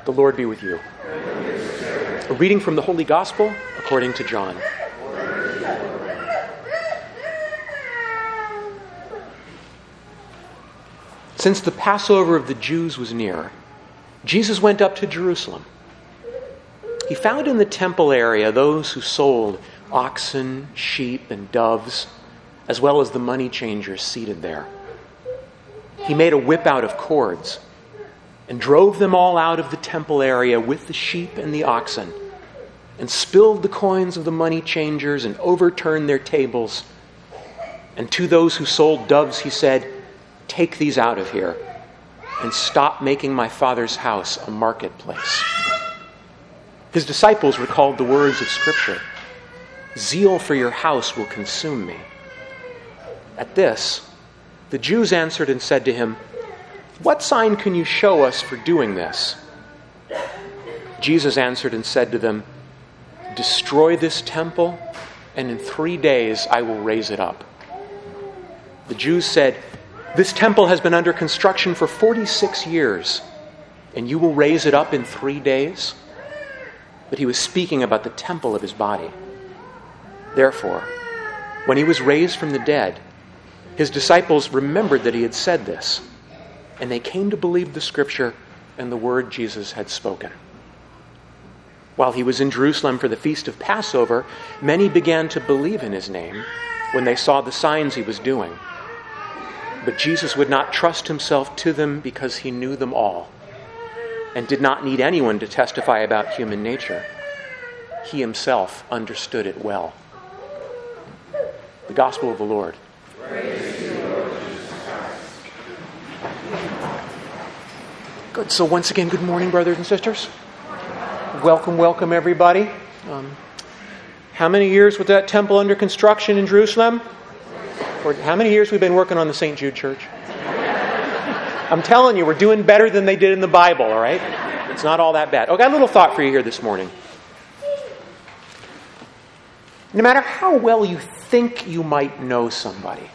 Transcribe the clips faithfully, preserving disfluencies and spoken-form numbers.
The Lord be with you. A reading from the Holy Gospel according to John. Since the Passover of the Jews was near, Jesus went up to Jerusalem. He found in the temple area those who sold oxen, sheep, and doves, as well as the money changers seated there. He made a whip out of cords and drove them all out of the temple area with the sheep and the oxen, and spilled the coins of the money changers and overturned their tables. And to those who sold doves he said, "Take these out of here and stop making my Father's house a marketplace." His disciples recalled the words of Scripture, "Zeal for your house will consume me." At this, the Jews answered and said to him, "What sign can you show us for doing this?" Jesus answered and said to them, "Destroy this temple, and in three days I will raise it up." The Jews said, "This temple has been under construction for forty-six years, and you will raise it up in three days?" But he was speaking about the temple of his body. Therefore, when he was raised from the dead, his disciples remembered that he had said this, and they came to believe the Scripture and the word Jesus had spoken. While he was in Jerusalem for the feast of Passover, many began to believe in his name when they saw the signs he was doing. But Jesus would not trust himself to them because he knew them all and did not need anyone to testify about human nature. He himself understood it well. The Gospel of the Lord. Praise to you, Lord Jesus Christ. Good. So once again, good morning, brothers and sisters. Welcome, welcome, everybody. Um, how many years was that temple under construction in Jerusalem? Or how many years we've been working on the Saint Jude Church? I'm telling you, we're doing better than they did in the Bible, all right? It's not all that bad. Oh, I got a little thought for you here this morning. No matter how well you think you might know somebody,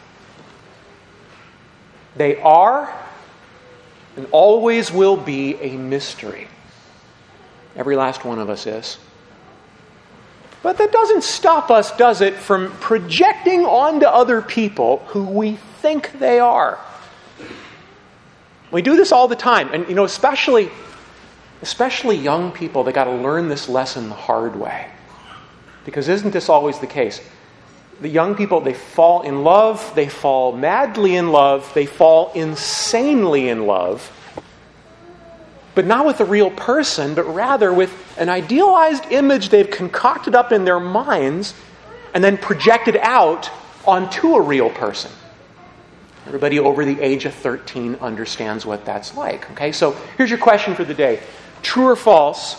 they are and always will be a mystery. Every last one of us is. But that doesn't stop us, does it, from projecting onto other people who we think they are. We do this all the time. And, you know, especially, especially young people, they got to learn this lesson the hard way. Because isn't this always the case? The young people, they fall in love, they fall madly in love, they fall insanely in love. But not with a real person, but rather with an idealized image they've concocted up in their minds and then projected out onto a real person. Everybody over the age of thirteen understands what that's like. Okay, so here's your question for the day. True or false?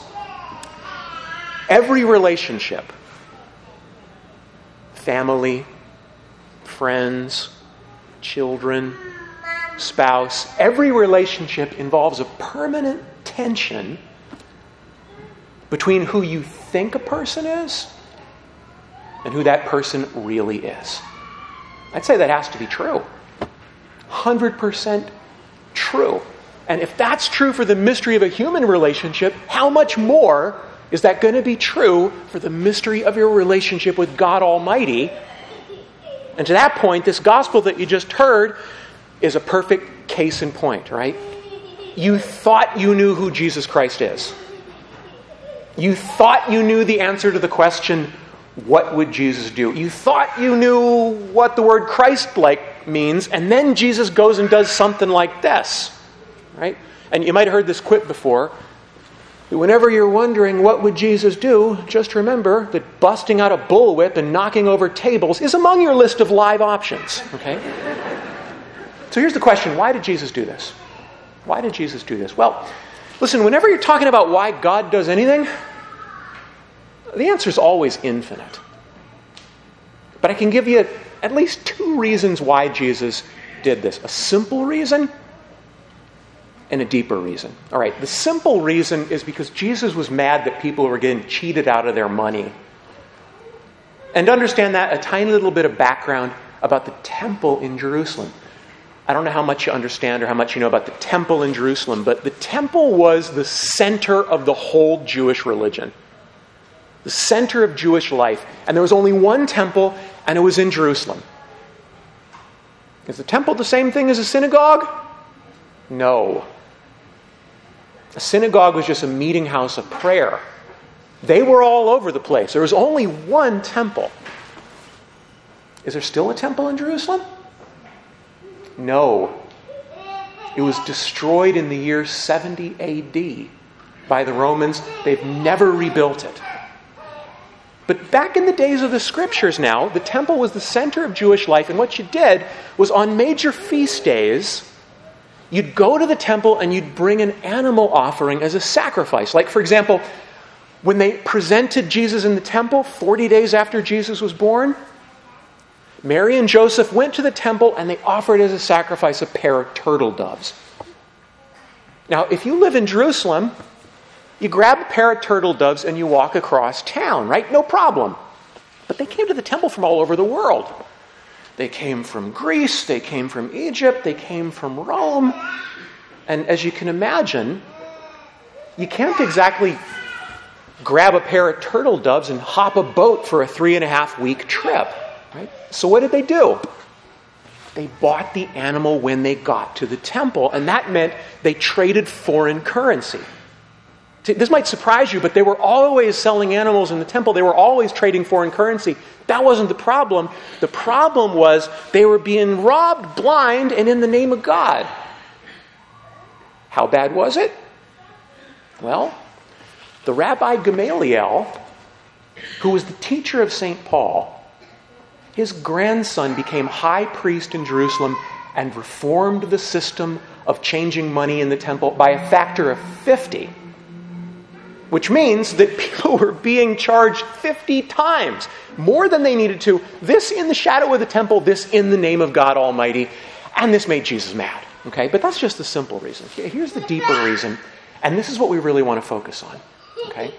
Every relationship, family, friends, children, spouse, every relationship involves a permanent tension between who you think a person is and who that person really is. I'd say that has to be true. one hundred percent true. And if that's true for the mystery of a human relationship, how much more is that going to be true for the mystery of your relationship with God Almighty? And to that point, this gospel that you just heard is a perfect case in point, right? You thought you knew who Jesus Christ is. You thought you knew the answer to the question, what would Jesus do? You thought you knew what the word Christ-like means, and then Jesus goes and does something like this, right? And you might have heard this quip before. Whenever you're wondering what would Jesus do, just remember that busting out a bullwhip and knocking over tables is among your list of live options, okay? So here's the question, why did Jesus do this? Why did Jesus do this? Well, listen, whenever you're talking about why God does anything, the answer is always infinite. But I can give you at least two reasons why Jesus did this. A simple reason and a deeper reason. All right, the simple reason is because Jesus was mad that people were getting cheated out of their money. And to understand that, a tiny little bit of background about the temple in Jerusalem. I don't know how much you understand or how much you know about the temple in Jerusalem, but the temple was the center of the whole Jewish religion. The center of Jewish life. And there was only one temple, and it was in Jerusalem. Is the temple the same thing as a synagogue? No. A synagogue was just a meeting house of prayer. They were all over the place. There was only one temple. Is there still a temple in Jerusalem? No. It was destroyed in the year seventy A D by the Romans. They've never rebuilt it. But back in the days of the scriptures now, the temple was the center of Jewish life, and what you did was on major feast days, you'd go to the temple and you'd bring an animal offering as a sacrifice. Like, for example, when they presented Jesus in the temple forty days after Jesus was born, Mary and Joseph went to the temple and they offered as a sacrifice a pair of turtle doves. Now, if you live in Jerusalem, you grab a pair of turtle doves and you walk across town, right? No problem. But they came to the temple from all over the world. They came from Greece, they came from Egypt, they came from Rome. And as you can imagine, you can't exactly grab a pair of turtle doves and hop a boat for a three and a half week trip. Right? So what did they do? They bought the animal when they got to the temple, and that meant they traded foreign currency. See, this might surprise you, but they were always selling animals in the temple. They were always trading foreign currency. That wasn't the problem. The problem was they were being robbed blind and in the name of God. How bad was it? Well, the Rabbi Gamaliel, who was the teacher of Saint Paul, his grandson became high priest in Jerusalem and reformed the system of changing money in the temple by a factor of fifty. Which means that people were being charged fifty times, more than they needed to. This in the shadow of the temple, this in the name of God Almighty. And this made Jesus mad. Okay, but that's just the simple reason. Here's the deeper reason. And this is what we really want to focus on. Okay?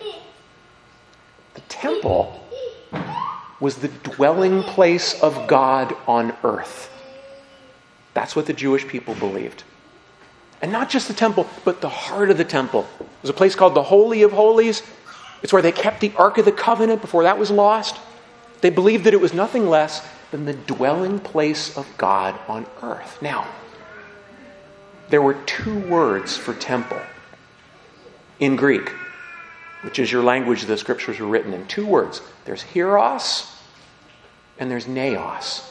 The temple was the dwelling place of God on earth. That's what the Jewish people believed. And not just the temple, but the heart of the temple. There's a place called the Holy of Holies. It's where they kept the Ark of the Covenant before that was lost. They believed that it was nothing less than the dwelling place of God on earth. Now, there were two words for temple in Greek, which is your language the scriptures were written in. Two words. There's hieros and there's naos.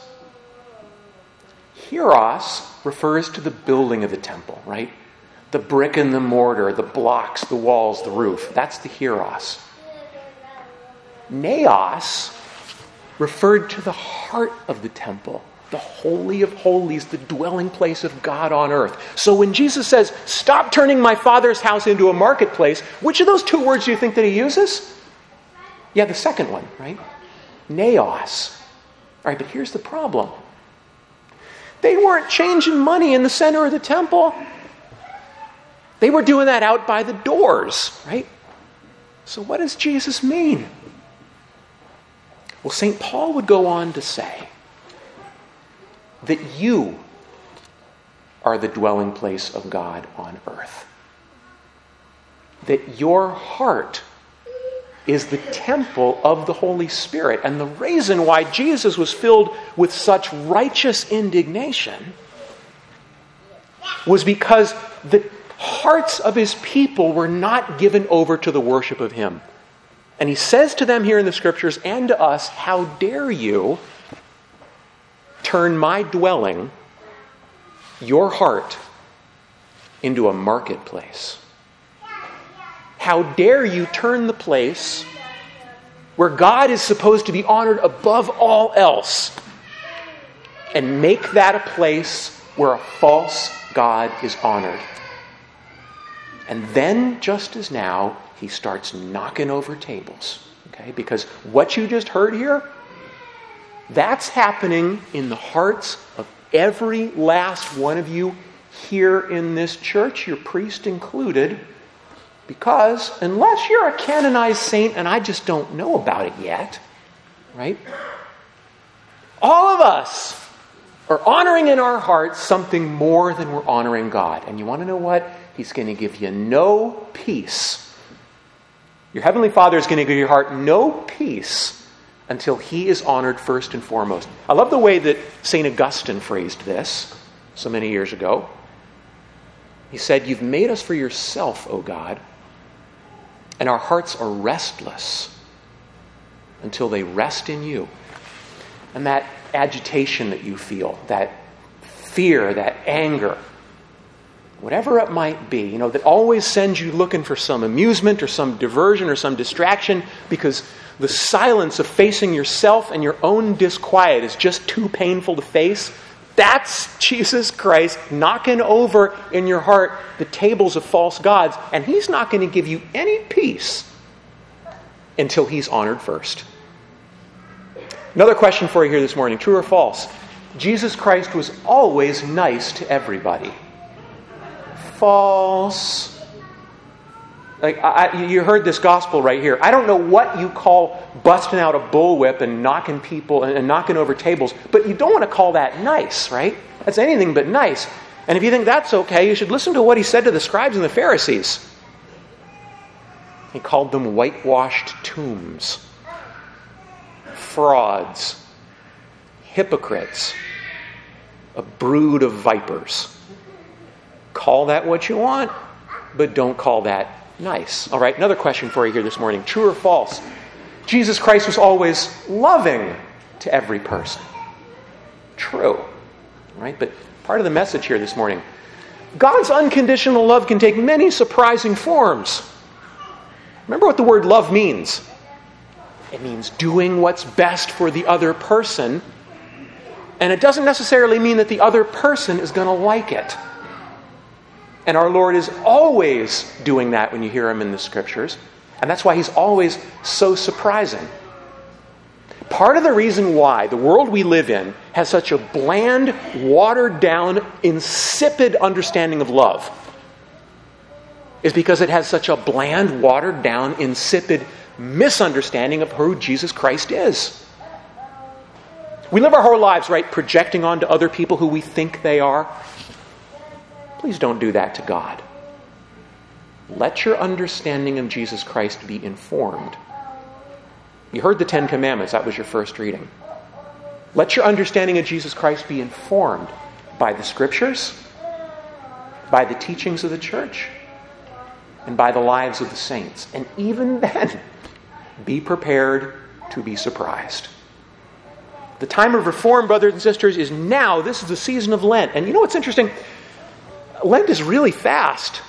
Hieros refers to the building of the temple, right? The brick and the mortar, the blocks, the walls, the roof. That's the hieros. Naos referred to the heart of the temple, the Holy of Holies, the dwelling place of God on earth. So when Jesus says, stop turning my Father's house into a marketplace, which of those two words do you think that he uses? Yeah, the second one, right? Naos. All right, but here's the problem. They weren't changing money in the center of the temple. They were doing that out by the doors, right? So what does Jesus mean? Well, Saint Paul would go on to say that you are the dwelling place of God on earth. That your heart is the temple of the Holy Spirit. And the reason why Jesus was filled with such righteous indignation was because the hearts of his people were not given over to the worship of him. And he says to them here in the scriptures and to us, how dare you turn my dwelling, your heart, into a marketplace? How dare you turn the place where God is supposed to be honored above all else and make that a place where a false God is honored? And then, just as now, he starts knocking over tables. Okay? Because what you just heard here, that's happening in the hearts of every last one of you here in this church, your priest included. Because unless you're a canonized saint, and I just don't know about it yet, right? All of us are honoring in our hearts something more than we're honoring God. And you want to know what? He's going to give you no peace. Your Heavenly Father is going to give your heart no peace until He is honored first and foremost. I love the way that Saint Augustine phrased this so many years ago. He said, "You've made us for yourself, O God, and our hearts are restless until they rest in you." And that agitation that you feel, that fear, that anger, whatever it might be, you know, that always sends you looking for some amusement or some diversion or some distraction because the silence of facing yourself and your own disquiet is just too painful to face. That's Jesus Christ knocking over in your heart the tables of false gods, and He's not going to give you any peace until He's honored first. Another question for you here this morning, true or false? Jesus Christ was always nice to everybody. False. Like I, you heard this gospel right here. I don't know what you call busting out a bullwhip and knocking people and, and knocking over tables, but you don't want to call that nice, right? That's anything but nice. And if you think that's okay, you should listen to what He said to the scribes and the Pharisees. He called them whitewashed tombs, frauds, hypocrites, a brood of vipers. Call that what you want, but don't call that nice. All right, another question for you here this morning. True or false? Jesus Christ was always loving to every person. True. All right, but part of the message here this morning, God's unconditional love can take many surprising forms. Remember what the word love means. It means doing what's best for the other person, and it doesn't necessarily mean that the other person is going to like it. And our Lord is always doing that when you hear Him in the Scriptures. And that's why He's always so surprising. Part of the reason why the world we live in has such a bland, watered-down, insipid understanding of love is because it has such a bland, watered-down, insipid misunderstanding of who Jesus Christ is. We live our whole lives, right, projecting onto other people who we think they are. Please don't do that to God. Let your understanding of Jesus Christ be informed. You heard the Ten Commandments. That was your first reading. Let your understanding of Jesus Christ be informed by the Scriptures, by the teachings of the church, and by the lives of the saints. And even then, be prepared to be surprised. The time of reform, brothers and sisters, is now. This is the season of Lent. And you know what's interesting? Lent is really fast.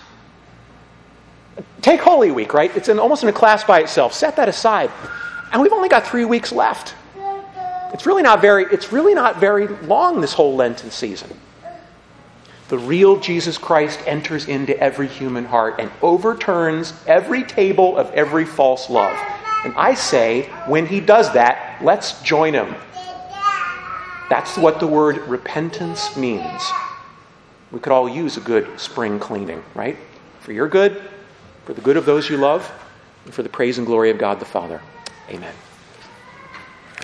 Take Holy Week, right? It's in, almost in a class by itself. Set that aside. And we've only got three weeks left. It's really not very, it's really not very long, this whole Lenten season. The real Jesus Christ enters into every human heart and overturns every table of every false love. And I say, when He does that, let's join Him. That's what the word repentance means. We could all use a good spring cleaning, right? For your good, for the good of those you love, and for the praise and glory of God the Father. Amen.